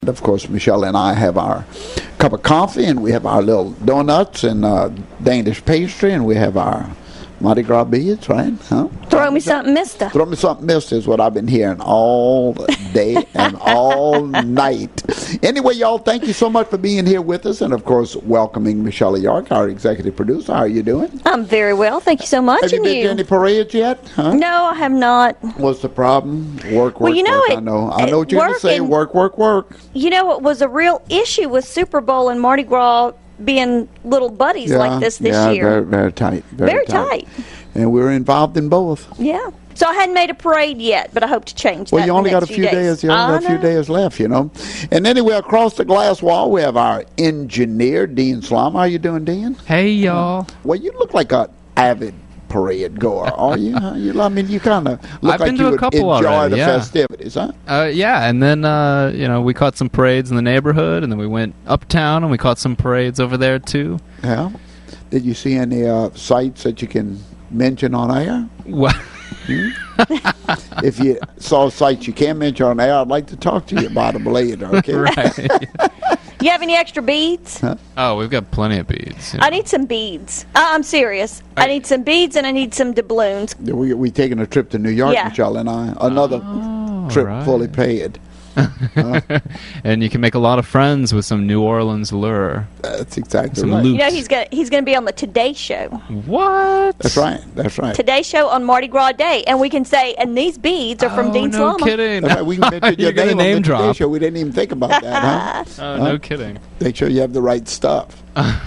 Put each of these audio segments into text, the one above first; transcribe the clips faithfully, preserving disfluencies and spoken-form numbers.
Of course, Michelle and I have our cup of coffee, and we have our little donuts and uh, Danish pastry, and we have our Mardi Gras beads, right? Huh? Throw me something, mister. Throw me something, mister, is what I've been hearing all day and all night. Anyway, y'all, thank you so much for being here with us, and, of course, welcoming Michelle York, our executive producer. How are you doing? I'm very well. Thank you so much. Have you and been you? to any parades yet? Huh? No, I have not. What's the problem? Work, work, well, you know work. it, I know. I know what you're going to say. And, work, work, work. You know, it was a real issue with Super Bowl and Mardi Gras being little buddies yeah, like this this yeah, year. Very, very tight. Very, very tight. tight. And we were involved in both. Yeah. So I hadn't made a parade yet, but I hope to change well, that. Well, you only got a few few days. days. You only got a few days left, you know. And anyway, across the glass wall, we have our engineer, Dean Slum. How you doing, Dean? Hey, y'all. Well, you look like an avid parade goer, are you? Huh? you I mean, you kind of look I've like been to you a would couple enjoy already, the yeah. festivities, huh? Uh, yeah, and then, uh, you know, we caught some parades in the neighborhood, and then we went uptown, and we caught some parades over there, too. Yeah. Did you see any uh, sites that you can mention on air? What? Hmm? If you saw sites you can't mention on air, I'd like to talk to you about them later, okay? Right. You have any extra beads? Huh? Oh, we've got plenty of beads. You know. I need some beads. Uh, I'm serious. I, I need some beads and I need some doubloons. We we taking a trip to New York, Yeah. Michelle and I. Another Oh, trip right. fully paid. And you can make a lot of friends with some New Orleans lure. That's exactly Some right. loot. You know, he's gonna he's gonna be on the Today Show. What? That's right. That's right. Today Show on Mardi Gras Day, and we can say, and these beads are from oh, Dean no Slama. kidding. That's right. We can mention your You're gonna name, name on the Today drop. Show. We didn't even think about that, huh? Oh, Huh? no kidding. Make sure you have the right stuff.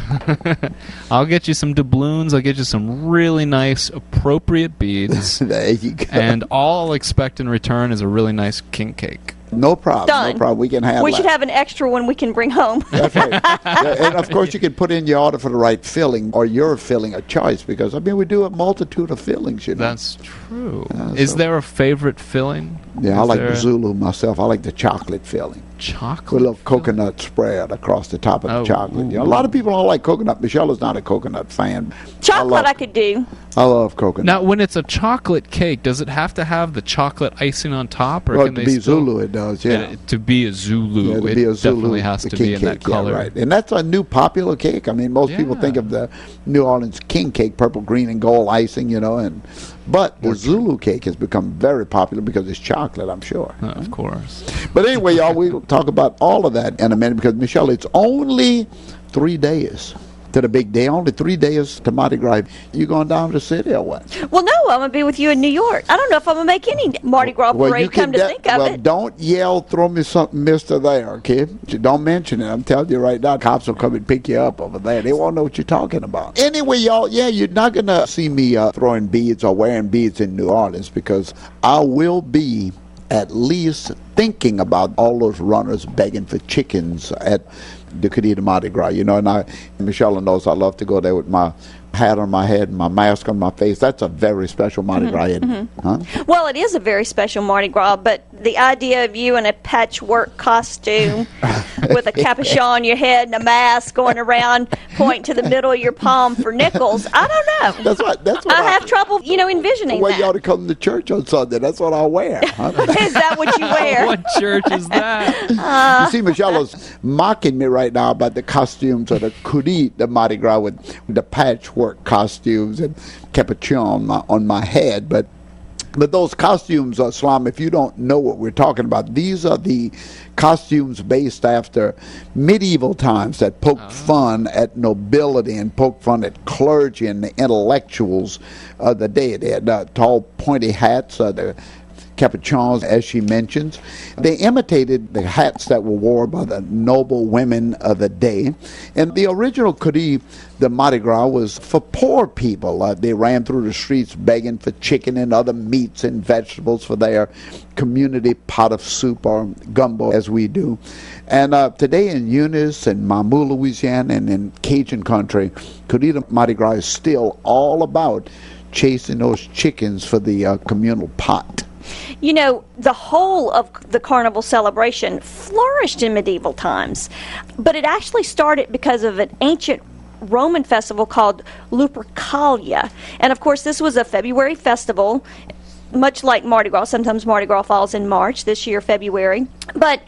I'll get you some doubloons. I'll get you some really nice, appropriate beads. There you go. And all I'll expect in return is a really nice king cake. No problem. Done. No problem. We can handle We should that. have an extra one we can bring home. That's right. Yeah, and of course, you can put in your order for the right filling or your filling of choice because, I mean, we do a multitude of fillings, you know. That's true. Yeah, is so- there a favorite filling? Yeah, I Is like there the a- Zulu myself. I like the chocolate filling. Chocolate? With a little coconut spread across the top of the Oh, chocolate. You know, a ooh. lot of people don't like coconut. Michelle is not a coconut fan. Chocolate I, love, I could do. I love coconut. Now, when it's a chocolate cake, does it have to have the chocolate icing on top, or well, can to they be still, Zulu, it does, yeah. it- to be a Zulu, Yeah, to it be a Zulu, definitely has the to king be in that cake, yeah, color. right. And that's a new popular cake. I mean, most people Yeah. think of the New Orleans king cake, purple, green, and gold icing, you know. And but the Zulu cake has become very popular because it's chocolate, I'm sure. Uh, of course. But anyway, y'all, we'll talk about all of that in a minute because, Michelle, it's only three days to the big day. Only three days to Mardi Gras. You going down to the city or what? Well, no, I'm going to be with you in New York. I don't know if I'm going to make any Mardi Gras Well, parade, you can come to de- think of well, it. don't yell, throw me something, mister, there, okay? Don't mention it. I'm telling you right now, cops will come and pick you up over there. They won't know what you're talking about. Anyway, y'all, yeah, you're not going to see me uh, throwing beads or wearing beads in New Orleans because I will be at least thinking about all those runners begging for chickens at the Cadita Mardi Gras, you know, and I, Michelle knows I love to go there with my hat on my head and my mask on my face. That's a very special Mardi Gras, isn't it? Huh? Well, it is a very special Mardi Gras, but the idea of you in a patchwork costume with a capuchon on your head and a mask going around pointing to the middle of your palm for nickels, I don't know. That's what, that's what I have trouble, you know, envisioning Well, you ought that. to come to church on Sunday. That's what I'll wear. Huh? Is that what you wear? What church is that? You see, Michelle is mocking me right now about the costumes of the Kudit, the Mardi Gras, with, with the patchwork costumes and capuchon on my, on my head. But but those costumes, uh, Slum, if you don't know what we're talking about, these are the costumes based after medieval times that poked Oh. fun at nobility and poked fun at clergy and the intellectuals of the day. They had uh, tall, pointy hats, uh, the capuchons, as she mentions. They imitated the hats that were worn by the noble women of the day. And the original Kudi, the Mardi Gras, was for poor people. Uh, they ran through the streets begging for chicken and other meats and vegetables for their community pot of soup or gumbo, as we do. And uh, today in Eunice and Mamou, Louisiana, and in Cajun country, Kudi Mardi Gras is still all about chasing those chickens for the uh, communal pot. You know, the whole of the carnival celebration flourished in medieval times, but it actually started because of an ancient Roman festival called Lupercalia. And of course, this was a February festival, much like Mardi Gras. Sometimes Mardi Gras falls in March, this year February. But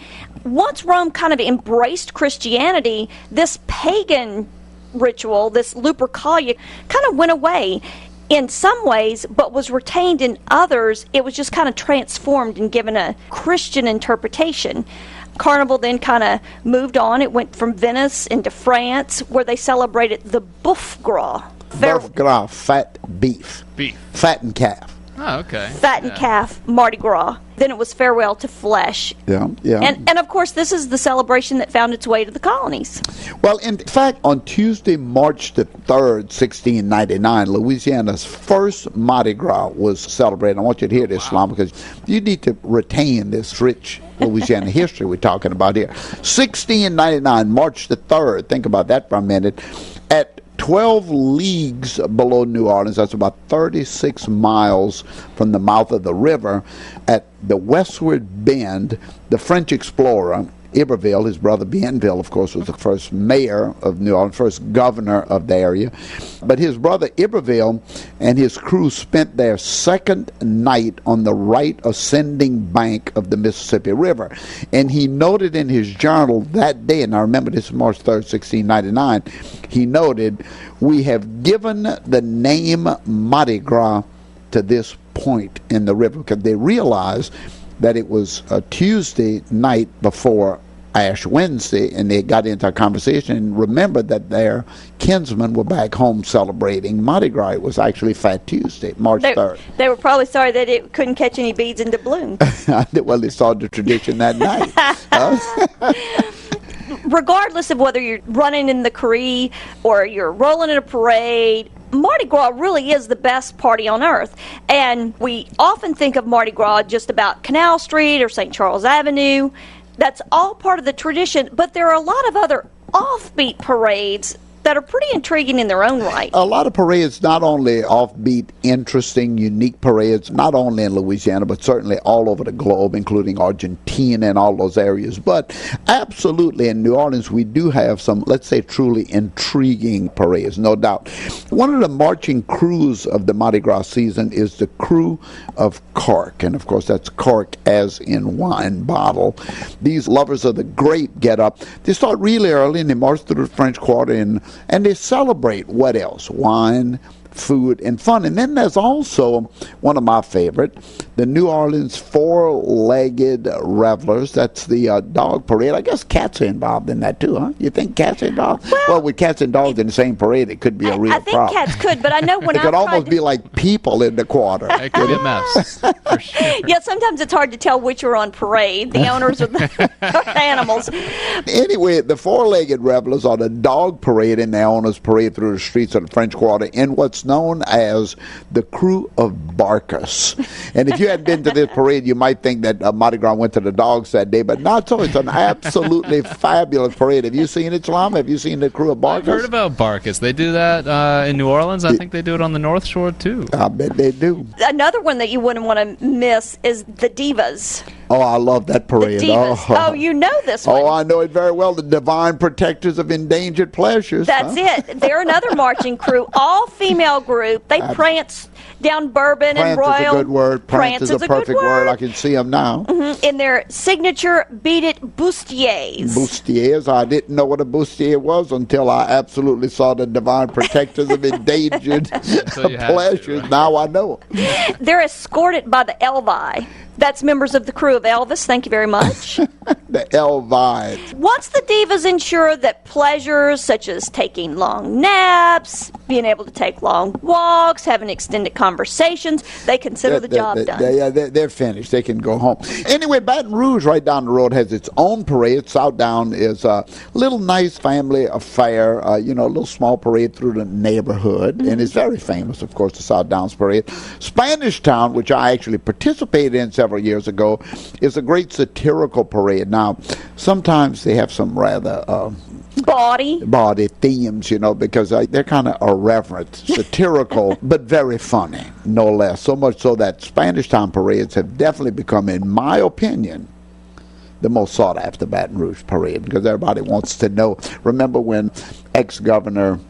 once Rome kind of embraced Christianity, this pagan ritual, this Lupercalia, kind of went away in some ways, but was retained in others. It was just kind of transformed and given a Christian interpretation. Carnival then kind of moved on. It went from Venice into France, where they celebrated the Boeuf Gras. Boeuf Gras, fat beef. Beef. Fattened calf. Oh, okay. Fattened Yeah. calf, Mardi Gras. Then it was farewell to flesh. Yeah, yeah. And, and of course, this is the celebration that found its way to the colonies. Well, in fact, on Tuesday, March the third, sixteen ninety-nine, Louisiana's first Mardi Gras was celebrated. I want you to hear this, Islam, because you need to retain this rich Louisiana history we're talking about here. sixteen ninety-nine, March the third. Think about that for a minute. At twelve leagues below New Orleans, that's about thirty-six miles from the mouth of the river, at the westward bend, the French explorer Iberville, his brother Bienville, of course, was the first mayor of New Orleans, first governor of the area. But his brother Iberville and his crew spent their second night on the right ascending bank of the Mississippi River. And he noted in his journal that day, and I remember this is March third, sixteen ninety-nine, he noted, "We have given the name Mardi Gras to this point in the river," because they realized that it was a Tuesday night before Ash Wednesday, and they got into a conversation and remembered that their kinsmen were back home celebrating Mardi Gras. It was actually Fat Tuesday, March They, third. they were probably sorry that it couldn't catch any beads into bloom. Well, they started the tradition that night. Uh, Regardless of whether you're running in the Cree or you're rolling in a parade, Mardi Gras really is the best party on earth. And we often think of Mardi Gras just about Canal Street or Saint Charles Avenue. That's all part of the tradition, but there are a lot of other offbeat parades that are pretty intriguing in their own right. A lot of parades, not only offbeat, interesting, unique parades, not only in Louisiana, but certainly all over the globe, including Argentina and all those areas. But absolutely in New Orleans, we do have some, let's say, truly intriguing parades, no doubt. One of the marching crews of the Mardi Gras season is the crew of cork. And of course, that's cork as in wine bottle. These lovers of the grape get up. They start really early and they march through the French Quarter and And they celebrate what else? Wine, food, and fun. And then there's also one of my favorite, the New Orleans Four-Legged Revelers. That's the uh, dog parade. I guess cats are involved in that too, huh? You think cats are involved? Well, well with cats and dogs in the same parade, it could be a real I think problem. cats could, but I know when it I could almost to... be like people in the quarter. It could be a mess. For sure. Yeah, sometimes it's hard to tell which are on parade, the owners or the animals. Anyway, the Four-Legged Revelers are the dog parade, and the owners parade through the streets of the French Quarter in what's known as the Crew of Barkus. And if you hadn't been to this parade, you might think that uh, Mardi Gras went to the dogs that day, but not so. It's an absolutely fabulous parade. Have you seen it, Salam? Have you seen the Crew of Barkus? I've heard about Barkus. They do that uh, in New Orleans. I think they do it on the North Shore, too. I bet they do. Another one that you wouldn't want to miss is the Divas. Oh, I love that The parade. Divas. Oh, Oh, you know this one. Oh, I know it very well. The Divine Protectors of Endangered Pleasures. That's huh? it. They're another marching crew, all female group. They prance down Bourbon and Prance Royal. is a good word. Prance, is a good perfect word. I can see them now. Mhm. In their signature Beat It bustiers. Bustiers. I didn't know what a bustier was until I absolutely saw the Divine Protectors of Endangered So you had to, Pleasures. right? Now I know. They're escorted by the Elvi. That's members of the crew of Elvis. Thank you very much. The Elvides. Once the Divas ensure that pleasures such as taking long naps, being able to take long walks, having extended conversations, they consider the They- job they- done. they- yeah, they're, they're finished. They can go home. Anyway, Baton Rouge, right down the road, has its own parade. Southdown is a little nice family affair, uh, you know, a little small parade through the neighborhood. Mm-hmm. And it's very famous, of course, the Southdown's parade. Spanish Town, which I actually participated in several years ago, is a great satirical parade. Now, sometimes they have some rather... Uh, Body. body themes, you know, because uh, they're kind of irreverent, satirical, but very funny, no less. So much so that Spanish Town parades have definitely become, in my opinion, the most sought-after Baton Rouge parade, because everybody wants to know. Remember when ex-governor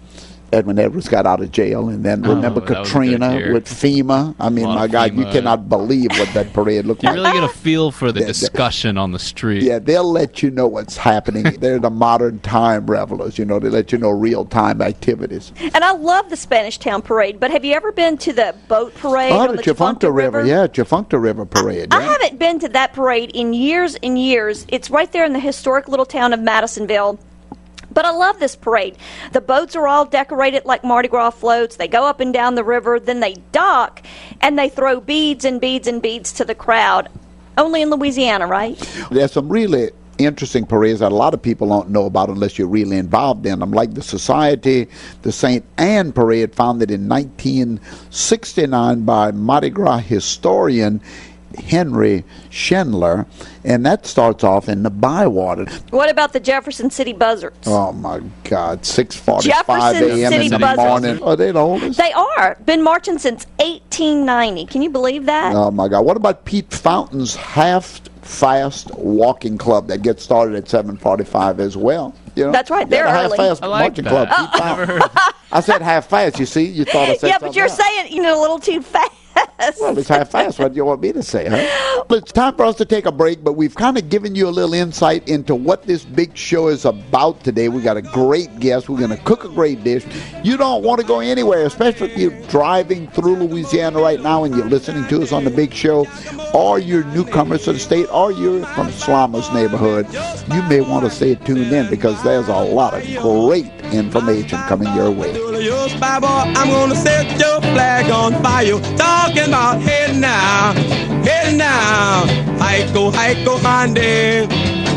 Edwin Edwards got out of jail, and then remember Oh, that was a good Katrina year. with FEMA. I mean, A lot my of God, you FEMA. cannot believe what that parade looked You like. really get a feel for the Yeah, yeah. discussion on the street. Yeah, they'll let you know what's happening. They're the modern time revelers. You know, they let you know real time activities. And I love the Spanish Town Parade, but have you ever been to the boat parade Oh, on the the Chafuncta River. Yeah, Chafuncta River Parade. I yeah. haven't been to that parade in years and years. It's right there in the historic little town of Madisonville. But I love this parade. The boats are all decorated like Mardi Gras floats. They go up and down the river, then they dock, and they throw beads and beads and beads to the crowd. Only in Louisiana, right? There's some really interesting parades that a lot of people don't know about unless you're really involved in them, like the Society, the Saint Anne Parade, founded in nineteen sixty-nine by Mardi Gras historian Henry Schindler, and that starts off in the Bywater. What about the Jefferson City Buzzards? Oh my God, six forty-five Jefferson a.m. City in the Buzzards. morning. Are they the oldest? They are. Been marching since eighteen ninety. Can you believe that? Oh my God! What about Pete Fountain's half fast walking club that gets started at seven forty-five as well? You know? That's right, they're yeah, the early. half fast I like marching that. club. Oh. Pete Fountain. I said half fast. You see, you thought I said yeah, something but you're else. saying, you know, a little too fast. Well, it's half fast. What do you want me to say, huh? Well, it's time for us to take a break, but we've kind of given you a little insight into what this big show is about today. We got a great guest. We're going to cook a great dish. You don't want to go anywhere, especially if you're driving through Louisiana right now and you're listening to us on the big show, or you're newcomers to the state, or you're from Slama's neighborhood. You may want to stay tuned in because there's a lot of great information coming your way. Your spy boy, I'm gonna set your flag on fire. Talking about head now, head now. Haiko, haiko, hande.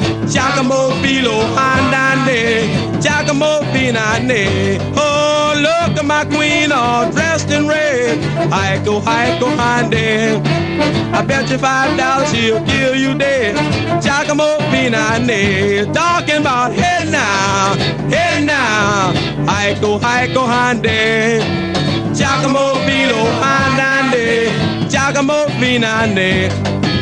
Giacomo filo handande. Giacomo finande. Oh, look at my queen all dressed in red. Haiko, haiko, hande. I bet you five dollars she'll kill you dead. Giacomo finande. Talking about head now, head now. Haiko, haiko, hande. Giacomo filo handande. Giacomo finande.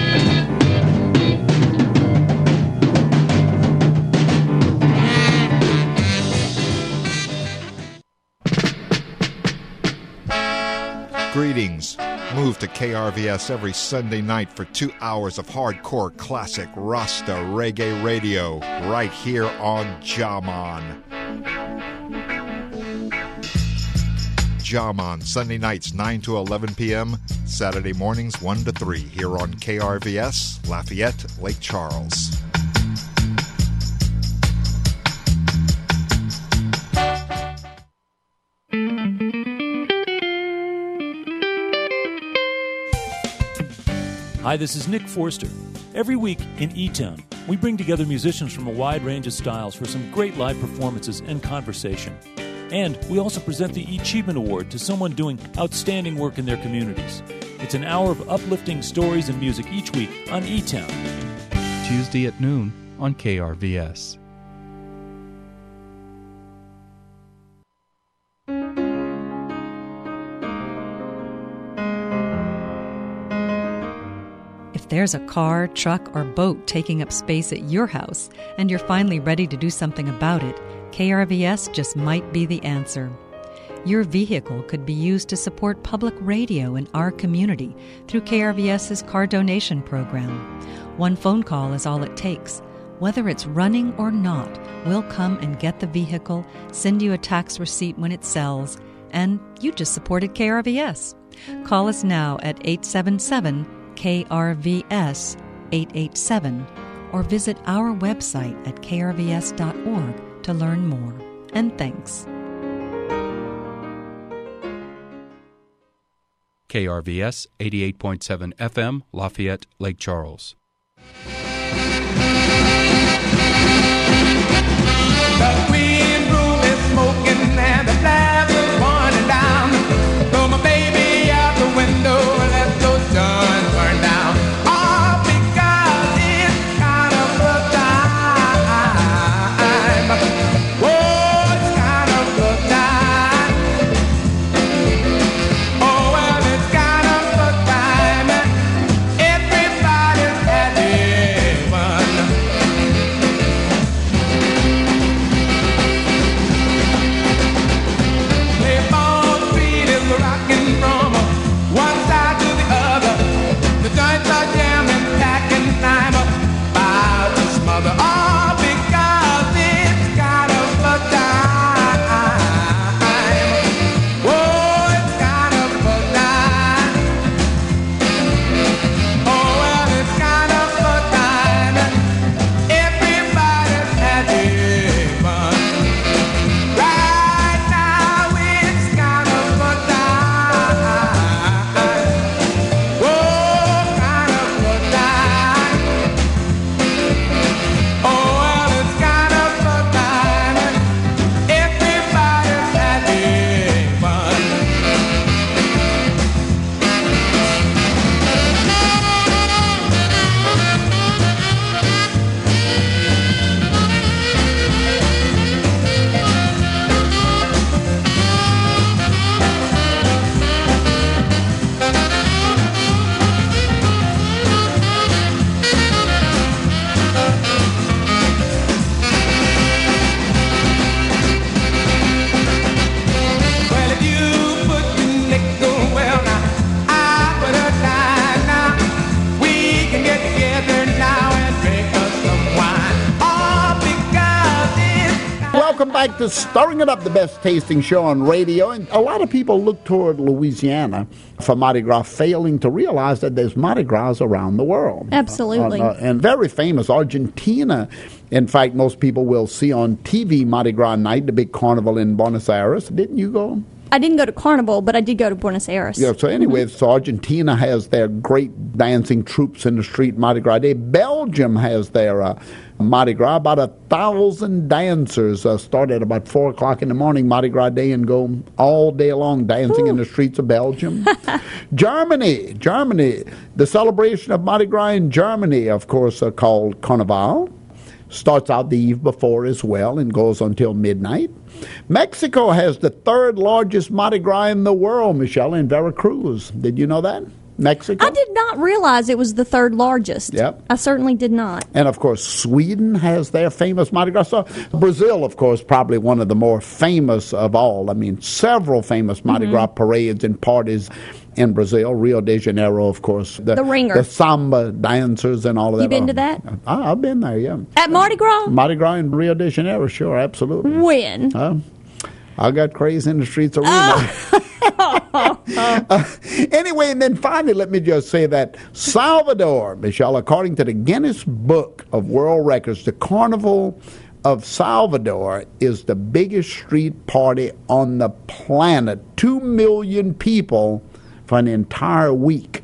Greetings. Move to K R V S every Sunday night for two hours of hardcore classic Rasta reggae radio right here on Jaman. Jaman, Sunday nights nine to eleven p.m., Saturday mornings one to three here on K R V S, Lafayette, Lake Charles. Hi, this is Nick Forster. Every week in E-Town, we bring together musicians from a wide range of styles for some great live performances and conversation. And we also present the E-Achievement Award to someone doing outstanding work in their communities. It's an hour of uplifting stories and music each week on E-Town. Tuesday at noon on K R V S. If there's a car, truck, or boat taking up space at your house and you're finally ready to do something about it, K R V S just might be the answer. Your vehicle could be used to support public radio in our community through KRVS's car donation program. One phone call is all it takes. Whether it's running or not, we'll come and get the vehicle, send you a tax receipt when it sells, and you just supported K R V S. Call us now at eight seven seven K R V S eight eight seven or visit our website at k r v s dot org to learn more. And thanks. K R V S eighty-eight point seven F M, Lafayette, Lake Charles. The green room is smoking and the flames are running down. Throw my baby out the window and let those guns burn down. All because it's kind of a time. Oh, it's kind of a time. Oh, well, it's kind of a time. Everybody's having fun. back to Stirring It Up, the best tasting show on radio. And a lot of people look toward Louisiana for Mardi Gras, failing to realize that there's Mardi Gras around the world. Absolutely. Uh, uh, and very famous. Argentina, in fact, most people will see on T V Mardi Gras night, the big carnival in Buenos Aires. Didn't you go? I didn't go to Carnival, but I did go to Buenos Aires. Yeah, so anyway, mm-hmm. so Argentina has their great dancing troops in the street Mardi Gras Day. Belgium has their uh, Mardi Gras. About a thousand dancers uh, start at about four o'clock in the morning Mardi Gras Day and go all day long dancing Ooh. in the streets of Belgium. Germany, Germany, the celebration of Mardi Gras in Germany, of course, uh, called Carnival. Starts out the eve before as well and goes until midnight. Mexico has the third largest Mardi Gras in the world, Michelle, in Veracruz. Did you know that? Mexico? I did not realize it was the third largest. Yep. I certainly did not. And, of course, Sweden has their famous Mardi Gras. So Brazil, of course, probably one of the more famous of all. I mean, several famous Mardi mm-hmm. Gras parades and parties in Brazil. Rio de Janeiro, of course. The, the ringer. The samba dancers and all of that. You been to that? I, I've been there, yeah. At Mardi Gras? Mardi Gras in Rio de Janeiro, sure, absolutely. When? Uh, I got crazy in the streets of Rio. Uh. uh, anyway, and then finally, let me just say that Salvador, Michelle, according to the Guinness Book of World Records, the Carnival of Salvador is the biggest street party on the planet. Two million people for an entire week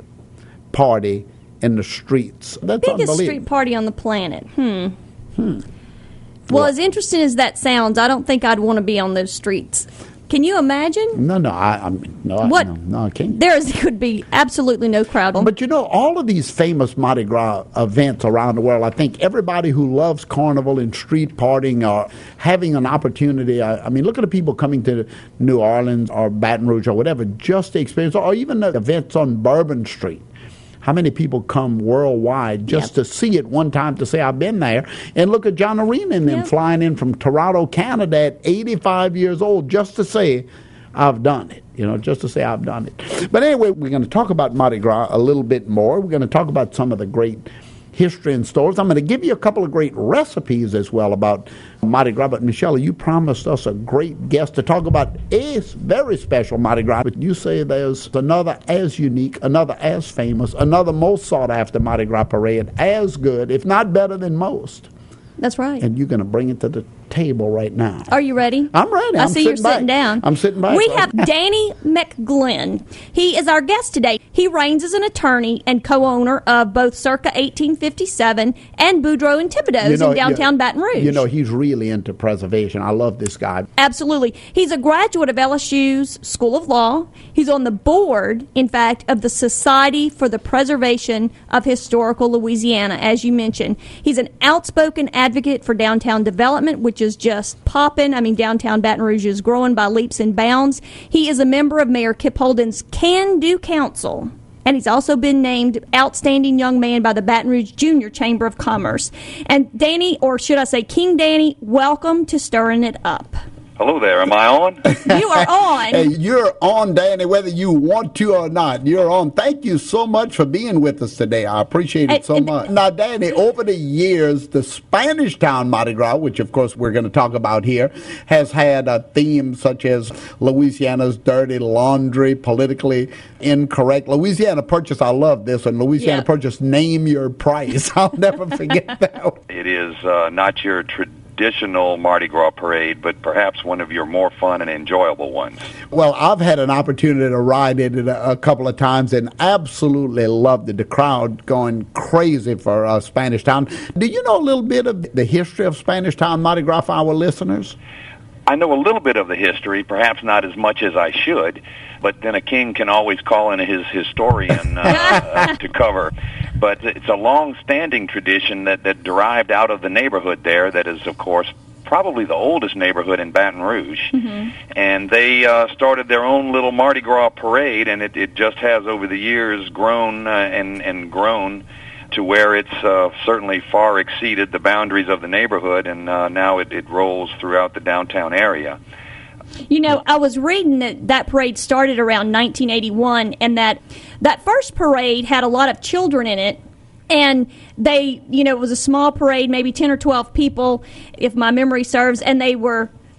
party in the streets. That's biggest unbelievable. Street party on the planet. Hmm. Hmm. Well, as interesting as that sounds, I don't think I'd want to be on those streets. Can you imagine? No, no, I, I no, what? I, no, no, I can't. There is, could be absolutely no crowd on. But you know, all of these famous Mardi Gras events around the world, I think everybody who loves carnival and street partying are having an opportunity. I, I mean, look at the people coming to New Orleans or Baton Rouge or whatever, just to experience, or even the events on Bourbon Street. How many people come worldwide just yep. to see it one time to say, I've been there? And look at John Arena and them yep. flying in from Toronto, Canada at eighty-five years old just to say, I've done it. You know, just to say I've done it. But anyway, we're going to talk about Mardi Gras a little bit more. We're going to talk about some of the great history and stories. I'm going to give you a couple of great recipes as well about Mardi Gras. But, Michelle, you promised us a great guest to talk about a very special Mardi Gras. But you say there's another as unique, another as famous, another most sought-after Mardi Gras parade, as good, if not better than most. That's right. And you're going to bring it to the table right now. Are you ready? I'm ready. I I'm see you're back. sitting down. I'm sitting back. We have Danny McGlynn. He is our guest today. He reigns as an attorney and co-owner of both Circa eighteen fifty-seven and Boudreaux and Thibodeau's you know, in downtown you, Baton Rouge. You know, he's really into preservation. I love this guy. Absolutely. He's a graduate of L S U's School of Law. He's on the board, in fact, of the Society for the Preservation of Historical Louisiana, as you mentioned. He's an outspoken advocate for downtown development, which is just popping. I mean, downtown Baton Rouge is growing by leaps and bounds. He is a member of Mayor Kip Holden's Can Do Council, and he's also been named Outstanding Young Man by the Baton Rouge Junior Chamber of Commerce. And Danny, or should I say King Danny, welcome to Stirring It Up. Hello there. Am I on? You are on. Hey, you're on, Danny, whether you want to or not. You're on. Thank you so much for being with us today. I appreciate it and, so and, much. Now, Danny, over the years, the Spanish Town Mardi Gras, which, of course, we're going to talk about here, has had a theme such as Louisiana's dirty laundry, politically incorrect. Louisiana Purchase, I love this one. Louisiana yeah. Purchase, name your price. I'll never forget that one. It is uh, not your traditional traditional Mardi Gras parade, but perhaps one of your more fun and enjoyable ones. Well, I've had an opportunity to ride it a, a couple of times and absolutely loved it. The crowd going crazy for uh, Spanish Town. Do you know a little bit of the history of Spanish Town Mardi Gras for our listeners? I know a little bit of the history, perhaps not as much as I should, but then a king can always call in his historian uh, to cover. But it's a long-standing tradition that, that derived out of the neighborhood there that is, of course, probably the oldest neighborhood in Baton Rouge. Mm-hmm. And they uh, started their own little Mardi Gras parade, and it, it just has over the years grown uh, and, and grown to where it's uh, certainly far exceeded the boundaries of the neighborhood, and uh, now it, it rolls throughout the downtown area. You know, I was reading that that parade started around nineteen eighty-one, and that that first parade had a lot of children in it, and they, you know, it was a small parade, maybe ten or twelve people, if my memory serves, and they were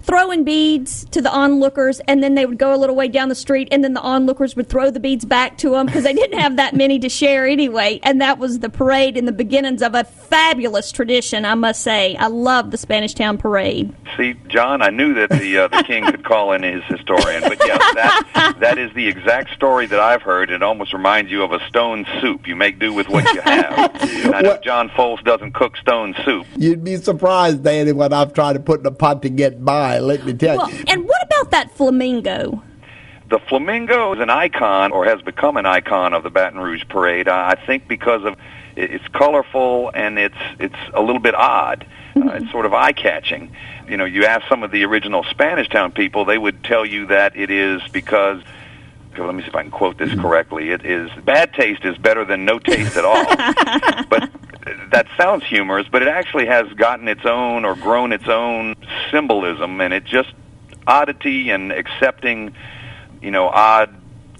throwing beads to the onlookers, and then they would go a little way down the street, and then the onlookers would throw the beads back to them because they didn't have that many to share anyway. And that was the parade and the beginnings of a fabulous tradition, I must say. I love the Spanish Town Parade. See, John, I knew that the uh, the king could call in his historian, but yes, that that is the exact story that I've heard. It almost reminds you of a stone soup. You make do with what you have. And I know John Foles doesn't cook stone soup. You'd be surprised, Danny, when I've tried to put in a pot to get by. Let me tell Well, you. and what about that flamingo? The flamingo is an icon, or has become an icon, of the Baton Rouge Parade. I think because of it's colorful and it's it's a little bit odd. Uh, it's sort of eye-catching. You know, you ask some of the original Spanish Town people, they would tell you that it is because, let me see if I can quote this correctly, it is, bad taste is better than no taste at all. But that sounds humorous, but it actually has gotten its own, or grown its own symbolism, and it just, oddity and accepting, you know, odd,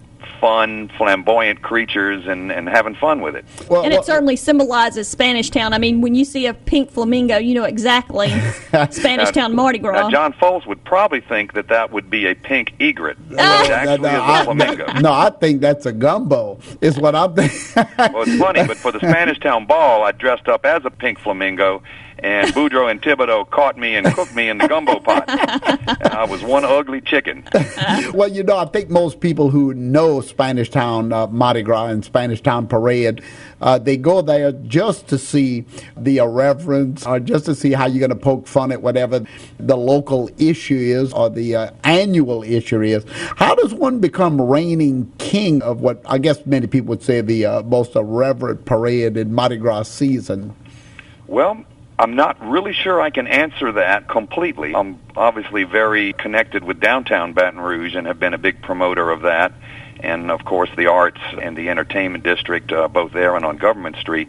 fun, flamboyant creatures and, and having fun with it. Well, and it well, certainly symbolizes Spanish Town. I mean, when you see a pink flamingo, you know exactly Spanish Town now, Mardi Gras. Now, John Foles would probably think that that would be a pink egret, but oh. it actually no, no, is a I, flamingo. No, I think that's a gumbo, is what I'm thinking. Well, it's funny, but for the Spanish Town Ball, I dressed up as a pink flamingo, and Boudreaux and Thibodeau caught me and cooked me in the gumbo pot. And I was one ugly chicken. Well, you know, I think most people who know Spanish Town uh, Mardi Gras and Spanish Town Parade, uh, they go there just to see the irreverence, or just to see how you're going to poke fun at whatever the local issue is, or the uh, annual issue is. How does one become reigning king of what I guess many people would say the uh, most irreverent parade in Mardi Gras season? Well, I'm not really sure I can answer that completely. I'm obviously very connected with downtown Baton Rouge and have been a big promoter of that. And, of course, the arts and the entertainment district, uh, both there and on Government Street.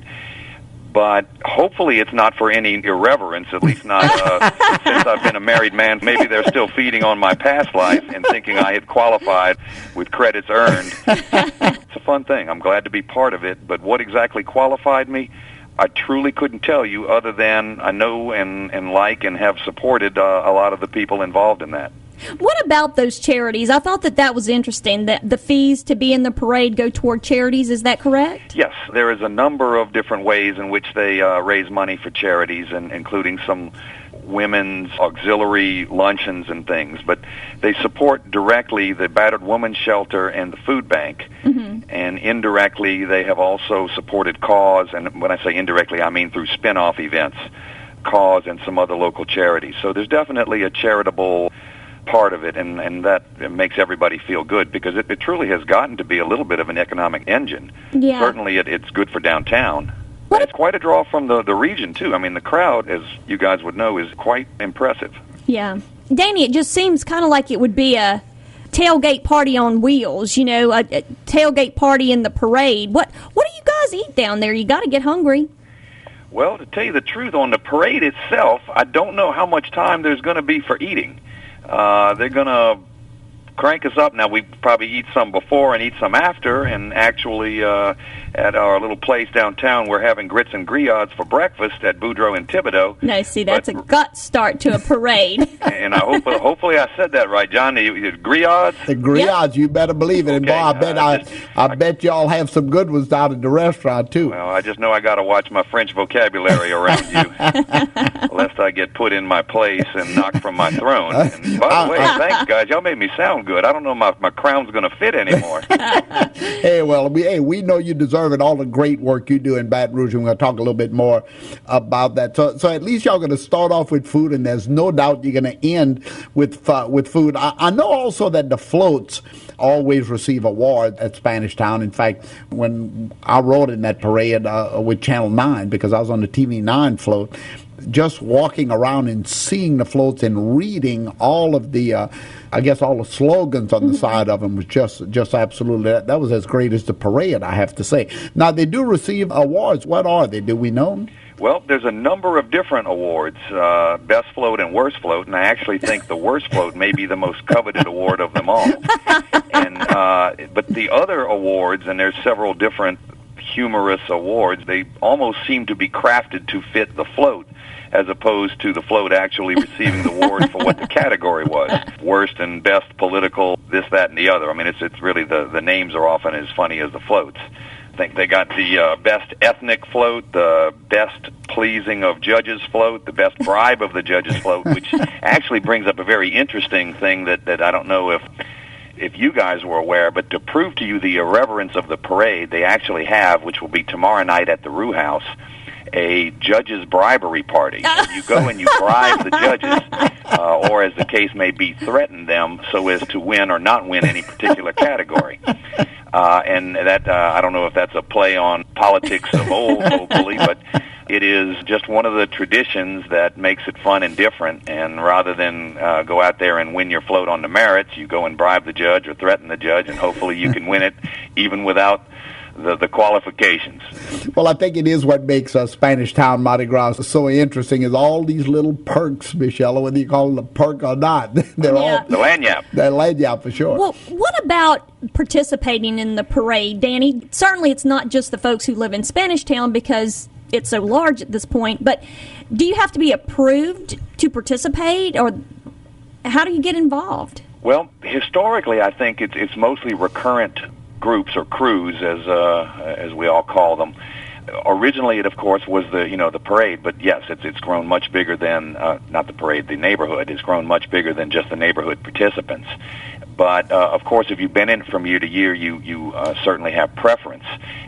But hopefully it's not for any irreverence, at least not uh, since I've been a married man. Maybe they're still feeding on my past life and thinking I had qualified with credits earned. It's a fun thing. I'm glad to be part of it. But what exactly qualified me? I truly couldn't tell you, other than I know and, and like and have supported uh, a lot of the people involved in that. What about those charities? I thought that that was interesting, that the fees to be in the parade go toward charities. Is that correct? Yes. There is a number of different ways in which they uh, raise money for charities, and including some women's auxiliary luncheons and things. But they support directly the Battered Women's Shelter and the Food Bank. Mm-hmm. And indirectly, they have also supported Cause, and when I say indirectly, I mean through spin-off events, Cause and some other local charities. So there's definitely a charitable part of it, and, and that it makes everybody feel good, because it, it truly has gotten to be a little bit of an economic engine. Yeah. Certainly it, it's good for downtown. What? It's quite a draw from the, the region, too. I mean, the crowd, as you guys would know, is quite impressive. Yeah. Danny, it just seems kind of like it would be a tailgate party on wheels, you know, a, a tailgate party in the parade. What, what do you guys eat down there? You got to get hungry. Well, to tell you the truth, on the parade itself, I don't know how much time there's going to be for eating. Uh, they're going to crank us up. Now, we probably eat some before and eat some after, and actually uh, at our little place downtown, we're having grits and griots for breakfast at Boudreaux and Thibodeau. No, see, that's but, a gut start to a parade. And I hope, hopefully I said that right, John. The, the griots? The griots, yep. You better believe it. Okay. And boy, I bet, uh, I, just, I, I bet y'all have some good ones out at the restaurant, too. Well, I just know I got to watch my French vocabulary around you, lest I get put in my place and knocked from my throne. And by the way, thanks, guys. Y'all made me sound good. I don't know if my, my crown's going to fit anymore. Hey, well, we, hey, we know you deserve it, all the great work you do in Baton Rouge, and we're going to talk a little bit more about that. So, so at least y'all going to start off with food, and there's no doubt you're going to end with uh, with food. I, I know also that the floats always receive awards at Spanish Town. In fact, when I rode in that parade uh, with Channel nine, because I was on the T V nine float, just walking around and seeing the floats and reading all of the, uh, I guess, all the slogans on the mm-hmm. side of them was just, just absolutely, that, that was as great as the parade, I have to say. Now, they do receive awards. What are they? Do we know? Well, there's a number of different awards, uh, best float and worst float, and I actually think the worst float may be the most coveted award of them all. And uh, but the other awards, and there's several different humorous awards. They almost seem to be crafted to fit the float, as opposed to the float actually receiving the award for what the category was. Worst and best political, this, that, and the other. I mean, it's it's really the, the names are often as funny as the floats. I think they got the uh, best ethnic float, the best pleasing of judges float, the best bribe of the judges float, which actually brings up a very interesting thing that, that I don't know if if you guys were aware, but to prove to you the irreverence of the parade, they actually have, which will be tomorrow night at the Rue House, a judges bribery party. You go and you bribe the judges, uh, or as the case may be, threaten them so as to win or not win any particular category. Uh, and that, uh, I don't know if that's a play on politics of old, hopefully, but it is just one of the traditions that makes it fun and different. And rather than uh, go out there and win your float on the merits, you go and bribe the judge or threaten the judge, and hopefully you can win it even without The, the qualifications. Well, I think it is what makes uh, Spanish Town Mardi Gras so interesting is all these little perks, Michelle, whether you call them a perk or not. They're yeah. all the lanyap. They're lanyap for sure. Well, what about participating in the parade, Danny? Certainly it's not just the folks who live in Spanish Town because it's so large at this point, but do you have to be approved to participate, or how do you get involved? Well, historically, I think it's it's mostly recurrent groups or crews, as uh, as we all call them. Originally, it of course was the you know the parade, but yes, it's it's grown much bigger than uh, not the parade. The neighborhood has grown much bigger than just the neighborhood participants. But uh, of course, if you've been in it from year to year, you you uh, certainly have preference.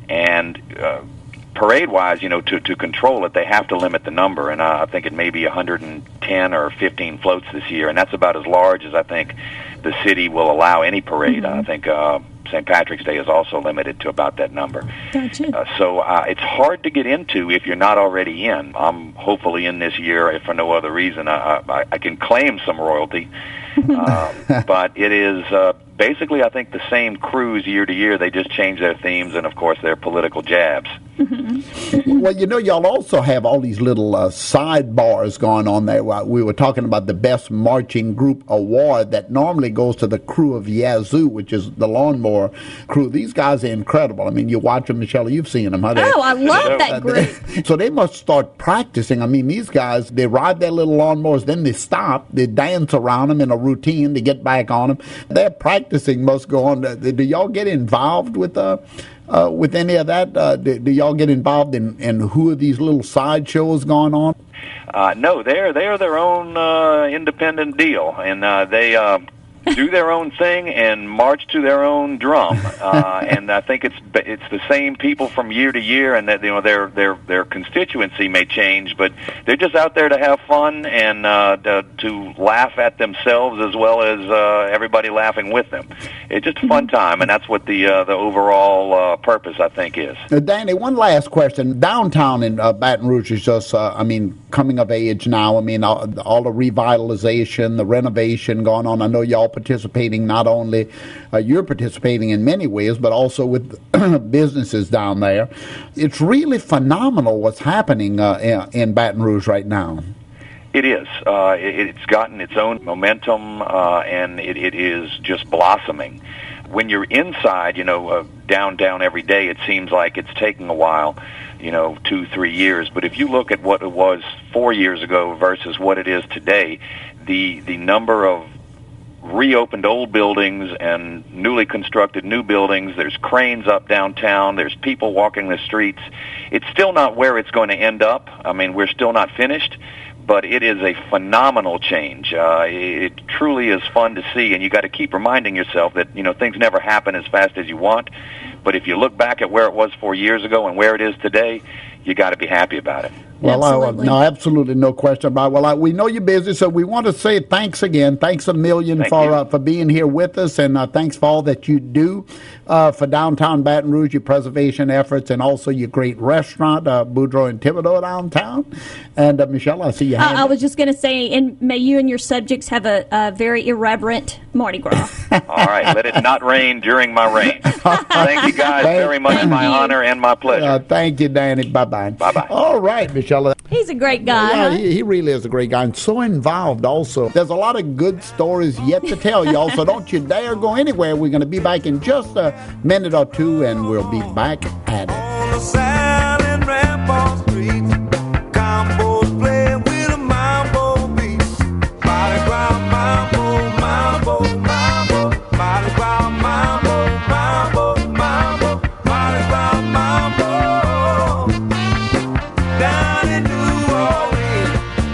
And uh, parade-wise, you know, to to control it, they have to limit the number, and uh, I think it may be one hundred ten or fifteen floats this year, and that's about as large as I think the city will allow any parade. Mm-hmm. I think. Uh, Saint Patrick's Day is also limited to about that number. Gotcha. Uh, so uh, it's hard to get into if you're not already in. I'm hopefully in this year, if for no other reason. I, I, I can claim some royalty. uh, but it is uh, basically, I think, the same crews year to year. They just change their themes and, of course, their political jabs. Mm-hmm. Well, you know, y'all also have all these little uh, sidebars going on there. We were talking about the Best Marching Group Award that normally goes to the crew of Yazoo, which is the lawnmower crew. These guys are incredible. I mean, you watch them, Michelle, you've seen them. Huh? They, oh, I love that group. They, so they must start practicing. I mean, these guys, they ride their little lawnmowers, then they stop, they dance around them in a routine to get back on them. Their practicing must go on. Do y'all get involved with uh, uh, with any of that? Uh, do, do y'all get involved in, in who are these little sideshows going on? Uh, no, they're they're their own uh, independent deal, and uh, they uh, do their own thing and march to their own drum. Uh, and I think it's it's the same people from year to year, and that you know their their their constituency may change, but they're just out there to have fun and uh, to, to laugh at themselves as well as uh, everybody laughing with them. It's just a fun time, and that's what the uh, the overall uh, purpose, I think, is. Uh, Danny, one last question. Downtown in uh, Baton Rouge is just, uh, I mean, coming of age now. I mean, all, all the revitalization, the renovation going on. I know y'all participating not only, uh, you're participating in many ways, but also with businesses down there. It's really phenomenal what's happening uh, in Baton Rouge right now. It is. Uh, it, it's gotten its own momentum, uh, and it, it is just blossoming. When you're inside, you know, uh, downtown every day, it seems like it's taking a while, you know, two, three years. But if you look at what it was four years ago versus what it is today, the the number of reopened old buildings and newly constructed new buildings, there's cranes up downtown, there's people walking the streets. It's still not where it's going to end up. I mean, we're still not finished, but it is a phenomenal change. Uh, it truly is fun to see, and you got to keep reminding yourself that, you know, things never happen as fast as you want, but if you look back at where it was four years ago and where it is today, you got to be happy about it. Well, absolutely. I, no, absolutely no question about it. Well, I, we know you're busy, so we want to say thanks again. Thanks a million Thank for uh, for being here with us, and uh, thanks for all that you do uh, for downtown Baton Rouge, your preservation efforts, and also your great restaurant, uh, Boudreaux and Thibodeau downtown. And, uh, Michelle, I see you. Uh, I was just going to say, and may you and your subjects have a, a very irreverent Mardi Gras. All right, let it not rain during my reign. Thank you guys thank, very much. My you. honor and my pleasure. Uh, thank you, Danny. Bye-bye. Bye-bye. All right, Michelle. He's a great guy. Yeah, huh? he, he really is a great guy and so involved also. There's a lot of good stories yet to tell y'all, so don't you dare go anywhere. We're going to be back in just a minute or two, and we'll be back at it. On the Sal and Rampart streets, combos play with a mambo beat. Mardi Gras mambo, mambo, mambo. Mardi Gras mambo, mambo, mambo. Mardi Gras mambo. Down in New Orleans,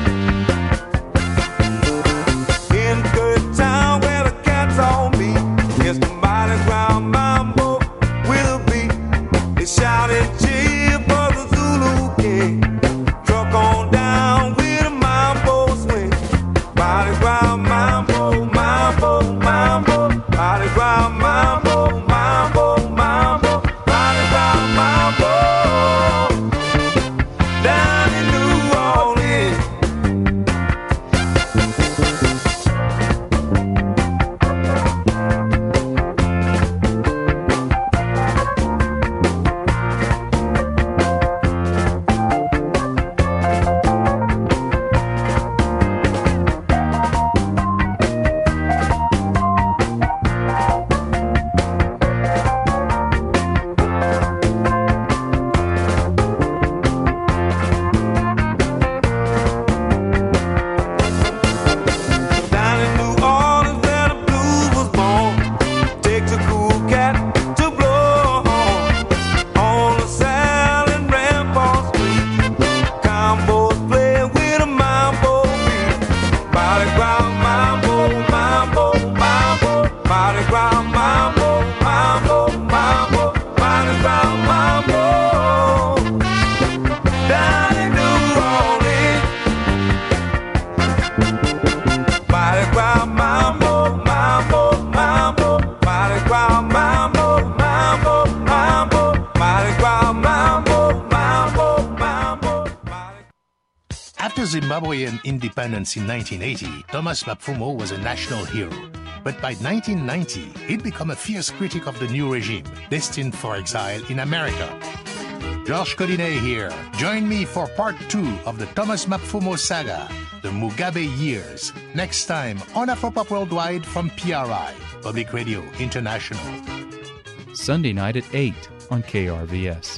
in good town where the cats all meet, it's the Mardi Gras mambo with a beat. They shout and cheer for the Zulu king. Truck on down with a mambo swing. Mardi Gras mambo, mambo, mambo. Mardi Gras mambo, mambo, mambo. Mardi Gras mambo. Down in New Orleans. Down in New Orleans where the blues was born, takes a cool cat to blow a horn. On the Sal and Rampart street, combos play with a mambo beat. Mardi Gras mambo, mambo, mambo. Mardi Gras mambo, mambo, mambo. Mardi Gras mambo. Down in New Orleans. Mardi Gras mambo, mambo, mambo. Mardi Gras mambo, mambo, mambo. Mardi Gras mambo, mambo, mambo. After Zimbabwean independence in nineteen eighty, Thomas Mapfumo was a national hero. But by nineteen ninety, he'd become a fierce critic of the new regime, destined for exile in America. Georges Collinet here. Join me for part two of the Thomas Mapfumo saga, The Mugabe Years, next time on Afropop Worldwide from P R I, Public Radio International. Sunday night at eight on K R V S.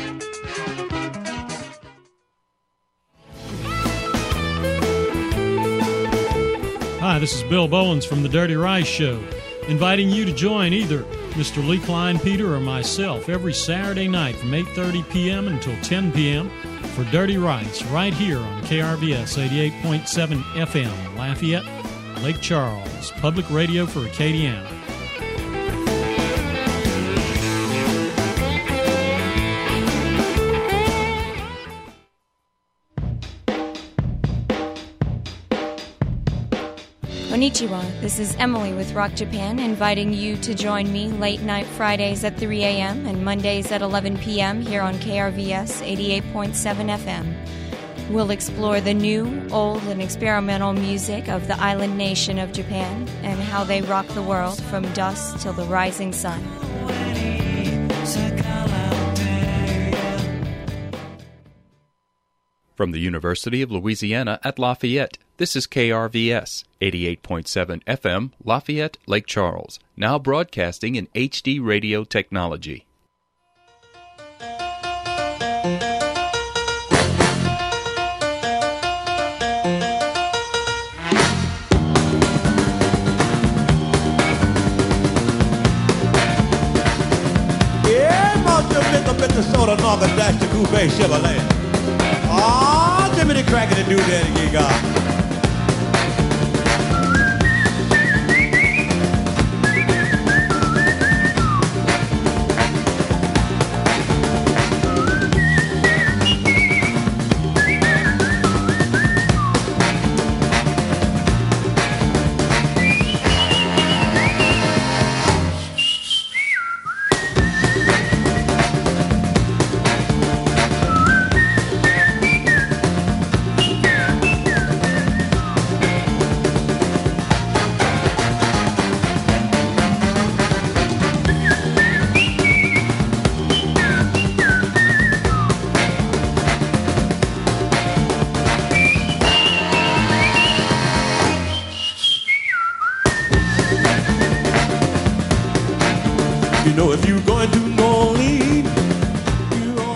Hi, this is Bill Bowens from The Dirty Rice Show, inviting you to join either Mister Lee Klein Peter or myself every Saturday night from eight thirty p.m. until ten p.m. for Dirty Rice right here on K R V S eighty-eight point seven F M, Lafayette, Lake Charles, public radio for Acadiana. Konnichiwa, this is Emily with Rock Japan, inviting you to join me late night Fridays at three a.m. and Mondays at eleven p.m. here on K R V S eighty-eight point seven F M. We'll explore the new, old, and experimental music of the island nation of Japan and how they rock the world from dusk till the rising sun. From the University of Louisiana at Lafayette, this is K R V S, eighty-eight point seven F M, Lafayette, Lake Charles, now broadcasting in H D radio technology. Yeah, must have been a bit of soda, knock a dash to Coupe Chevrolet. Ah, give me the crack and the do that you got. You know if you're going to New Orleans, you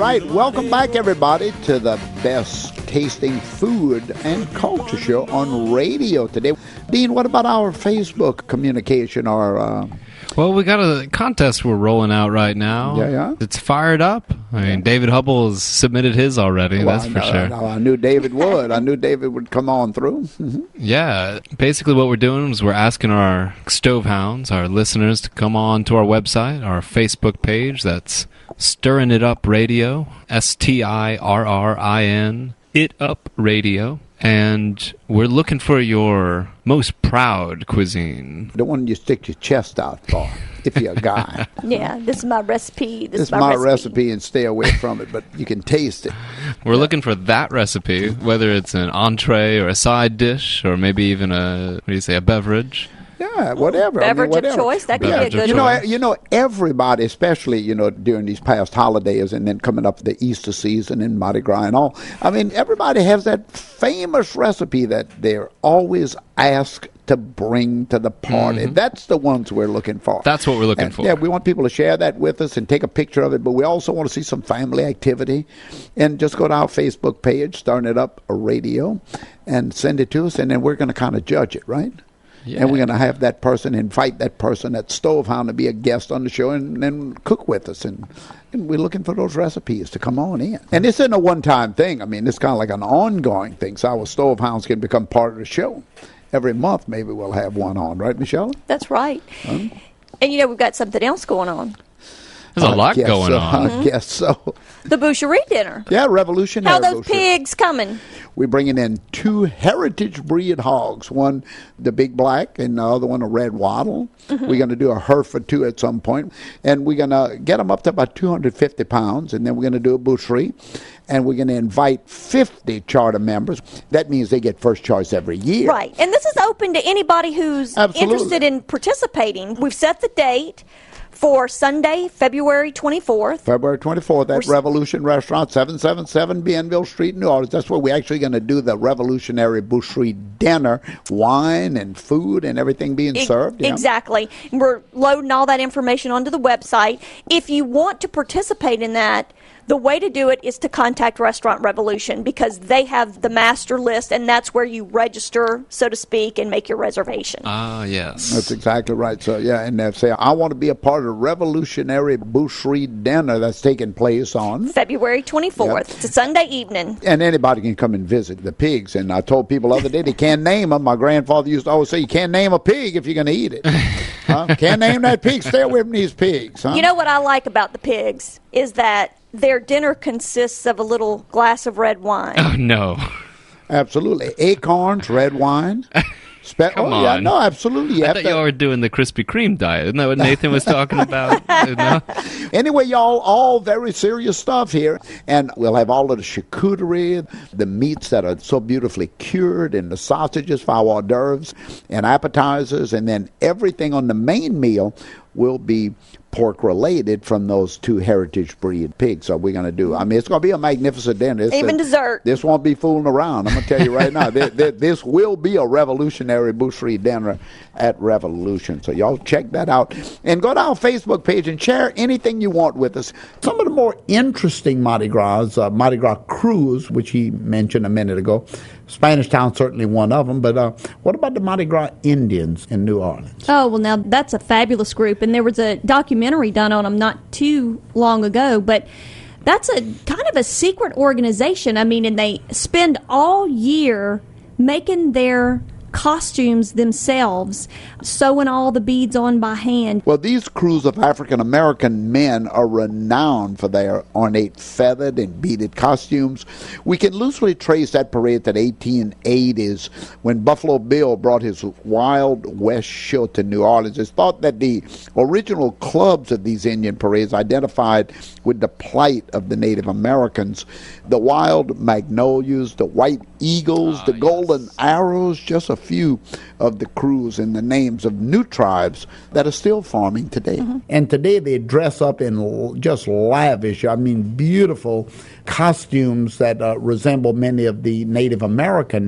right, welcome back, everybody, to the best tasting food and culture show on radio today. Dean, what about our Facebook communication or... Uh, Well, we got a contest we're rolling out right now. Yeah, yeah. It's fired up. I mean, David Hubble has submitted his already, well, that's I for know, sure. I, know, I knew David would. I knew David would come on through. Mm-hmm. Yeah, basically what we're doing is we're asking our stove hounds, our listeners, to come on to our website, our Facebook page. That's Stirring It Up Radio, S T I R R I N, It Up Radio. And we're looking for your most proud cuisine. The one you stick your chest out for, if you're a guy. Yeah, this is my recipe. This, This is my, my recipe. recipe, and stay away from it, but you can taste it. We're looking for that recipe, whether it's an entree or a side dish, or maybe even a, what do you say, a beverage. Yeah, whatever. Beverage I mean, of whatever. choice, that could Beverage be a of good You one. know, you know, everybody, especially, you know, during these past holidays and then coming up the Easter season and Mardi Gras and all, I mean, everybody has that famous recipe that they're always asked to bring to the party. Mm-hmm. That's the ones we're looking for. That's what we're looking And, for. Yeah, we want people to share that with us and take a picture of it, but we also want to see some family activity. And just go to our Facebook page, Starting It Up Radio, and send it to us, and then we're going to kind of judge it, right? Yeah. And we're going to have that person, invite that person, that stovehound, to be a guest on the show and then cook with us. And, and we're looking for those recipes to come on in. And this isn't a one-time thing. I mean, it's kind of like an ongoing thing. So our stovehounds can become part of the show. Every month, maybe we'll have one on. Right, Michelle? That's right. Um, And you know, we've got something else going on. There's a I lot guess going so. on. I guess so. The Boucherie dinner. Yeah, revolutionary. How those boucherie. pigs coming? We're bringing in two heritage breed hogs. One, the big black, and the other one, a red wattle. Mm-hmm. We're going to do a Hereford, too, at some point. And we're going to get them up to about two hundred fifty pounds, and then we're going to do a boucherie. And we're going to invite fifty charter members. That means they get first choice every year. Right. And this is open to anybody who's Absolutely. interested in participating. We've set the date for Sunday, February twenty-fourth. February twenty-fourth at We're- Revolution Restaurant, seven seventy-seven Bienville Street, New Orleans. That's where we're actually going to do the revolutionary boucherie dinner, wine and food and everything being E- served. Yeah. Exactly. We're loading all that information onto the website. If you want to participate in that, the way to do it is to contact Restaurant Revolution because they have the master list, and that's where you register, so to speak, and make your reservation. Ah, yes. That's exactly right. So, yeah, and they say, I want to be a part of the revolutionary boucherie dinner that's taking place on. February twenty-fourth. Yep. It's a Sunday evening. And anybody can come and visit the pigs. And I told people the other day they can't name them. My grandfather used to always say, you can't name a pig if you're going to eat it. Huh? Can't name that pig. Stay away from these pigs. Huh? You know what I like about the pigs is that their dinner consists of a little glass of red wine. Oh, no. Absolutely. Acorns, red wine. Spe- Come oh, yeah, on. no, absolutely. You I have thought to- y'all were doing the Krispy Kreme diet. Isn't that what Nathan was talking about? No? Anyway, y'all, all very serious stuff here. And we'll have all of the charcuterie, the meats that are so beautifully cured, and the sausages for our hors d'oeuvres and appetizers. And then everything on the main meal will be pork related from those two heritage breed pigs. So we're going to do, I mean, it's going to be a magnificent dinner. It's Even a- dessert. This won't be fooling around. I'm going to tell you right now, this, this, this will be a revolutionary boucherie dinner at Revolution. So y'all check that out. And go to our Facebook page and share anything you want with us. Some of the more interesting Mardi Gras, uh, Mardi Gras cruise, which he mentioned a minute ago. Spanish Town certainly one of them. But uh, what about the Mardi Gras Indians in New Orleans? Oh, well, now that's a fabulous group. And there was a documentary done on them not too long ago. But that's a kind of a secret organization. I mean, and they spend all year making their costumes themselves, sewing all the beads on by hand. Well, these crews of African-American men are renowned for their ornate feathered and beaded costumes. We can loosely trace that parade to the eighteen eighties when Buffalo Bill brought his Wild West show to New Orleans. It's thought that the original clubs of these Indian parades identified with the plight of the Native Americans. The Wild Magnolias, the White Eagles, the Golden Arrows, just a few of the crews and the names of new tribes that are still farming today. Mm-hmm. And today they dress up in l- just lavish, I mean, beautiful costumes that uh, resemble many of the Native American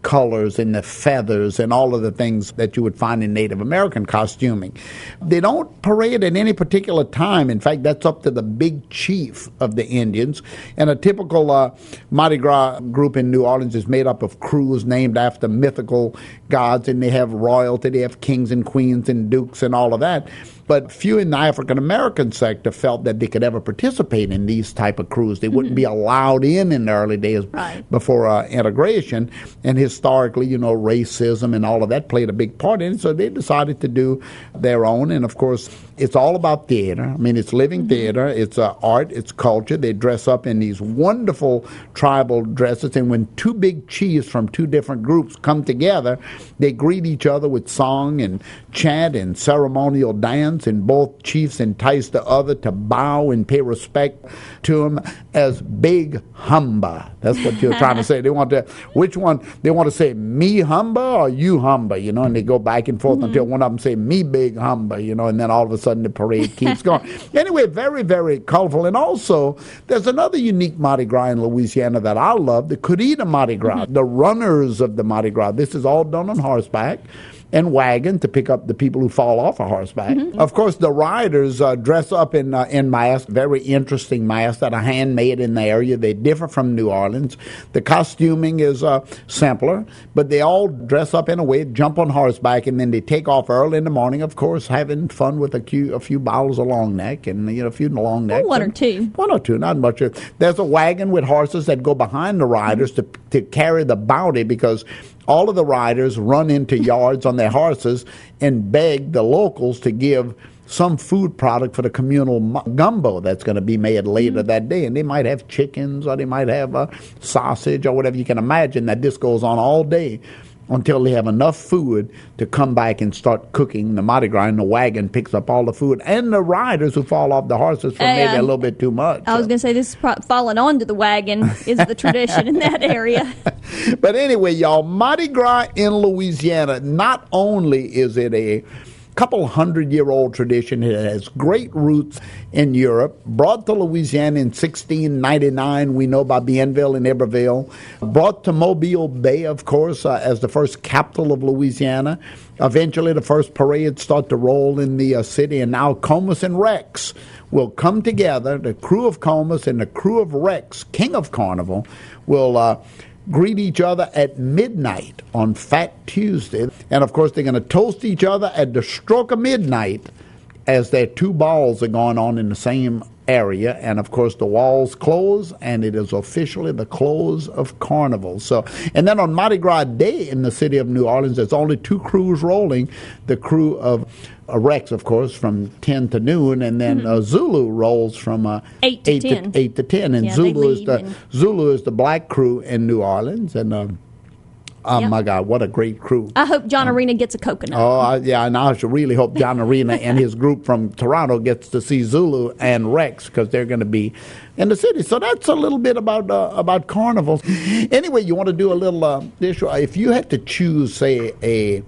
colors and the feathers and all of the things that you would find in Native American costuming. They don't parade at any particular time. In fact, that's up to the big chief of the Indians. And a typical uh, Mardi Gras group in New Orleans is made up of crews named after mythical gods, and they have royalty, they have kings and queens and dukes and all of that. But few in the African-American sector felt that they could ever participate in these type of crews. They wouldn't be allowed in in the early days right. before uh, integration. And historically, you know, racism and all of that played a big part in it. So they decided to do their own. And, of course, it's all about theater. I mean, it's living mm-hmm. theater. It's uh, art. It's culture. They dress up in these wonderful tribal dresses. And when two big chiefs from two different groups come together, they greet each other with song and chant and ceremonial dance. And both chiefs entice the other to bow and pay respect to him as Big Humba. That's what you're trying to say. They want to, which one? They want to say me Humba or you Humba, you know, and they go back and forth mm-hmm. until one of them say me Big Humba, you know, and then all of a sudden the parade keeps going. Anyway, very, very colorful. And also, there's another unique Mardi Gras in Louisiana that I love, the Corrida Mardi Gras, mm-hmm. the runners of the Mardi Gras. This is all done on horseback and wagon to pick up the people who fall off a horseback. Mm-hmm. Of course, the riders uh, dress up in uh, in masks, very interesting masks that are handmade in the area. They differ from New Orleans. The costuming is uh, simpler, but they all dress up in a way, jump on horseback, and then they take off early in the morning, of course, having fun with a few, a few bottles of long neck and you know a few long neck. Oh, one or two. One or two, not much. There's a wagon with horses that go behind the riders mm-hmm. to, to carry the bounty, because all of the riders run into yards on their horses and beg the locals to give some food product for the communal gumbo that's going to be made later mm-hmm. that day. And they might have chickens, or they might have a sausage, or whatever. You can imagine that this goes on all day until they have enough food to come back and start cooking the Mardi Gras, and the wagon picks up all the food, and the riders who fall off the horses for uh, maybe a little bit too much. I was going to say, this is pro- falling onto the wagon is the tradition in that area. But anyway, y'all, Mardi Gras in Louisiana, not only is it a couple hundred year old tradition, it has great roots in Europe, brought to Louisiana in sixteen ninety-nine, we know, by Bienville and Iberville, brought to Mobile Bay, of course, uh, as the first capital of Louisiana. Eventually the first parades start to roll in the uh, city, and now Comus and Rex will come together. The crew of Comus and the crew of Rex, King of Carnival, will uh, greet each other at midnight on Fat Tuesday. And, of course, they're going to toast each other at the stroke of midnight as their two balls are going on in the same area. And, of course, the walls close, and it is officially the close of Carnival. So, and then on Mardi Gras Day in the city of New Orleans, there's only two crews rolling. The crew of uh, Rex, of course, from ten to noon, and then mm-hmm. uh, Zulu rolls from uh, eight to ten. To, eight to ten. And yeah, Zulu is the and... Zulu is the black crew in New Orleans, and. Uh, Oh, yep. My God, what a great crew. I hope John Arena gets a coconut. Oh, I, yeah, and I should really hope John Arena and his group from Toronto gets to see Zulu and Rex, because they're going to be in the city. So that's a little bit about uh, about carnivals. Anyway, you want to do a little uh, dish. If you had to choose, say, a,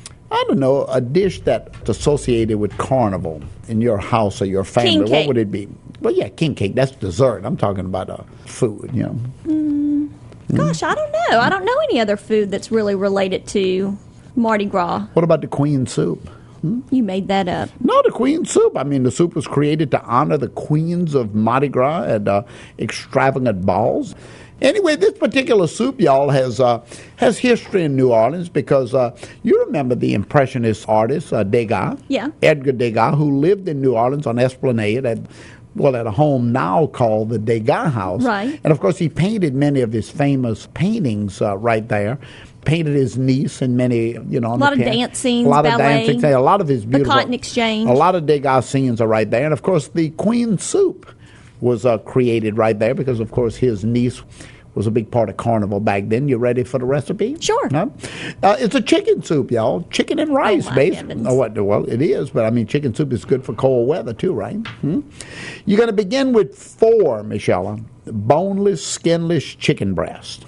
I don't know, a dish that's associated with carnival in your house or your family, king cake. What would it be? Well, yeah, king cake. That's dessert. I'm talking about uh, food, you know. Mm. Gosh, I don't know. I don't know any other food that's really related to Mardi Gras. What about the queen soup? Hmm? You made that up. No, the queen soup. I mean, the soup was created to honor the queens of Mardi Gras at uh, extravagant balls. Anyway, this particular soup, y'all, has uh, has history in New Orleans, because uh, you remember the Impressionist artist, uh, Degas? Yeah. Edgar Degas, who lived in New Orleans on Esplanade at well, at a home now called the Degas House. Right. And, of course, he painted many of his famous paintings uh, right there. Painted his niece in many, you know. A lot of dance scenes, A lot ballet, of dancing. A lot of his beautiful. The Cotton Exchange. A lot of Degas scenes are right there. And, of course, the Queen Soup was uh, created right there because, of course, his niece was a big part of Carnival back then. You ready for the recipe? Sure. No? Uh, it's a chicken soup, y'all. Chicken and rice, oh, basically. Oh, what? Well, it is, but I mean, chicken soup is good for cold weather too, right? Hmm? You're going to begin with four, Michelle, boneless, skinless chicken breast,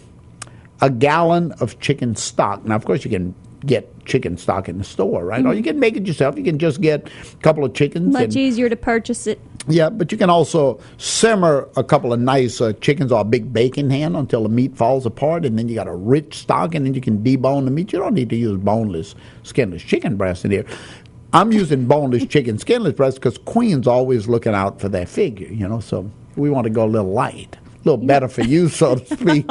a gallon of chicken stock. Now, of course, you can get chicken stock in the store, right? Mm-hmm. Or you can make it yourself. You can just get a couple of chickens. Much and, easier to purchase it. Yeah, but you can also simmer a couple of nice uh, chickens or a big bacon hen until the meat falls apart, and then you got a rich stock, and then you can debone the meat. You don't need to use boneless, skinless chicken breast in here. I'm using boneless chicken, skinless breast because Queen's always looking out for their figure, you know, so we want to go a little light. A little better for you, so to speak.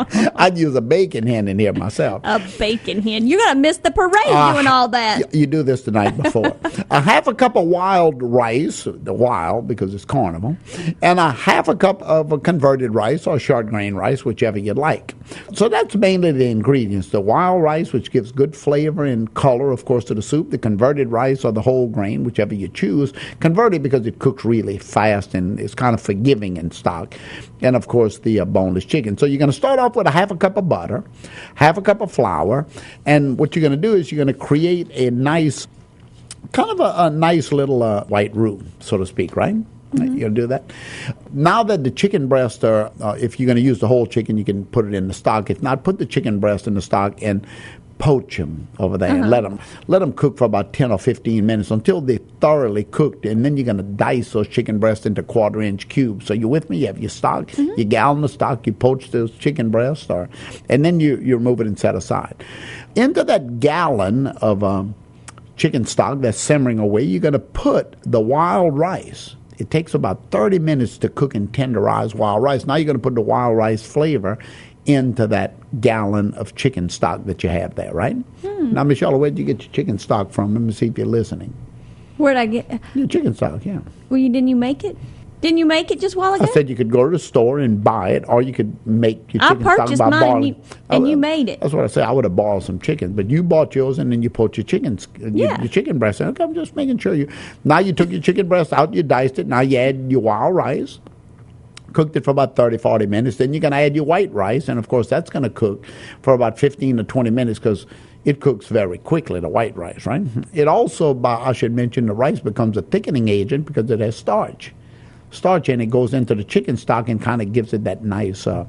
I'd use a bacon hen in here myself. A bacon hen. You're going to miss the parade Uh, doing all that. y- You do this the night before. A half a cup of wild rice, the wild because it's carnival, and a half a cup of a converted rice or short grain rice, whichever you like. So that's mainly the ingredients. The wild rice, which gives good flavor and color, of course, to the soup. The converted rice or the whole grain, whichever you choose. Converted because it cooks really fast and it's kind of forgiving in stock. And, of course, the uh, boneless chicken. So you're going to start off with a half a cup of butter, half a cup of flour, and what you're going to do is you're going to create a nice, kind of a, a nice little uh, white roux, so to speak, right? Mm-hmm. You're going to do that. Now that the chicken breast are, uh, if you're going to use the whole chicken, you can put it in the stock. If not, put the chicken breast in the stock and poach them over there uh-huh. and let them let them cook for about ten or fifteen minutes until they're thoroughly cooked, and then you're going to dice those chicken breasts into quarter inch cubes. So you with me? You have your stock, mm-hmm. you gallon the stock, you poach those chicken breasts, or, and then you, you remove it and set aside. Into that gallon of um, chicken stock that's simmering away, you're going to put the wild rice. It takes about thirty minutes to cook and tenderize wild rice. Now you're going to put the wild rice flavor into that gallon of chicken stock that you have there, right? Hmm. Now, Michelle, where did you get your chicken stock from? Let me see if you're listening. Where'd I get? Your chicken stock, yeah. Well, you didn't you make it? Didn't you make it just a while ago? I said you could go to the store and buy it, or you could make your I chicken stock purchased by mine, boiling. and, you, and I, you made it. That's what I said. I would have borrowed some chickens, but you bought yours, and then you put your chicken, your, Yeah. your chicken breast. Okay, I'm just making sure you. Now you took your chicken breast out, you diced it. Now you add your wild rice. Cooked it for about thirty, forty minutes. Then you're going to add your white rice, and of course that's going to cook for about fifteen to twenty minutes because it cooks very quickly, the white rice, right? It also, by, I should mention, the rice becomes a thickening agent because it has starch. Starch in it goes into the chicken stock and kind of gives it that nice uh,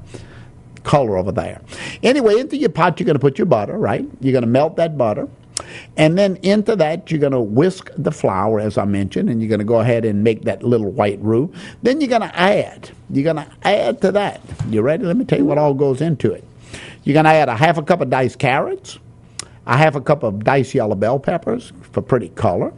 color over there. Anyway, into your pot you're going to put your butter, right? You're going to melt that butter. And then into that, you're going to whisk the flour, as I mentioned, and you're going to go ahead and make that little white roux. Then you're going to add, you're going to add to that. You ready? Let me tell you what all goes into it. You're going to add a half a cup of diced carrots, a half a cup of diced yellow bell peppers for pretty color,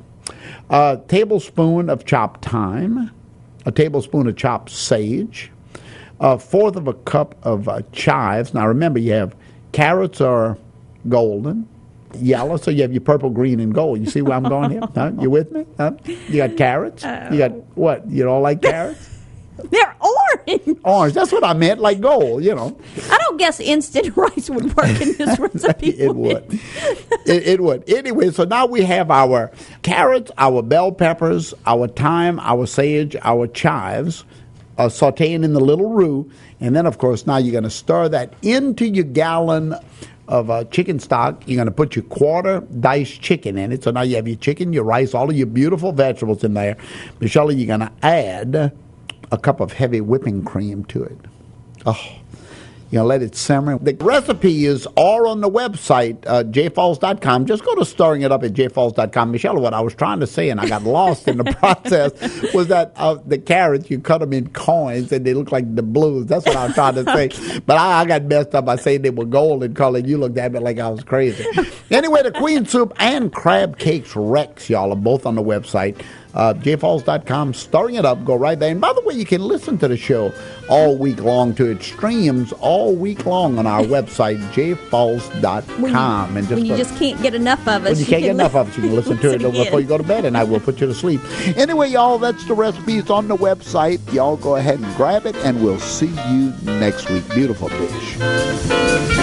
a tablespoon of chopped thyme, a tablespoon of chopped sage, a fourth of a cup of uh, chives. Now remember, you have carrots are golden, yellow, so you have your purple, green, and gold. You see where I'm going here? Huh? You with me? Huh? You got carrots? Oh. You got what? You don't like carrots? They're orange. Orange. That's what I meant, like gold, you know. I don't guess instant rice would work in this recipe. It would. it, it would. Anyway, so now we have our carrots, our bell peppers, our thyme, our sage, our chives, uh, sauteing in the little roux. And then, of course, now you're going to stir that into your gallon of uh, chicken stock. You're going to put your quarter diced chicken in it. So now you have your chicken, your rice, all of your beautiful vegetables in there. Michelle, you're going to add a cup of heavy whipping cream to it. Oh, you know, let it simmer. The recipe is all on the website, uh, j falls dot com. Just go to stirring it up at j falls dot com. Michelle, what I was trying to say, and I got lost in the process, was that uh, the carrots, you cut them in coins, and they look like the blues. That's what I was trying to say. But I, I got messed up by saying they were gold in color. You looked at me like I was crazy. Anyway, the Queen Soup and Crab Cakes Rex, y'all, are both on the website. Uh, j falls dot com, stirring it up, go right there. And by the way, you can listen to the show all week long, to it streams all week long on our website, j falls dot com. When, you, and just when you just can't get enough of us. When you, you can't get enough of us, you can listen to it again. before you go to bed, and I will put you to sleep. Anyway, y'all, that's the recipes on the website. Y'all go ahead and grab it, and we'll see you next week. Beautiful dish.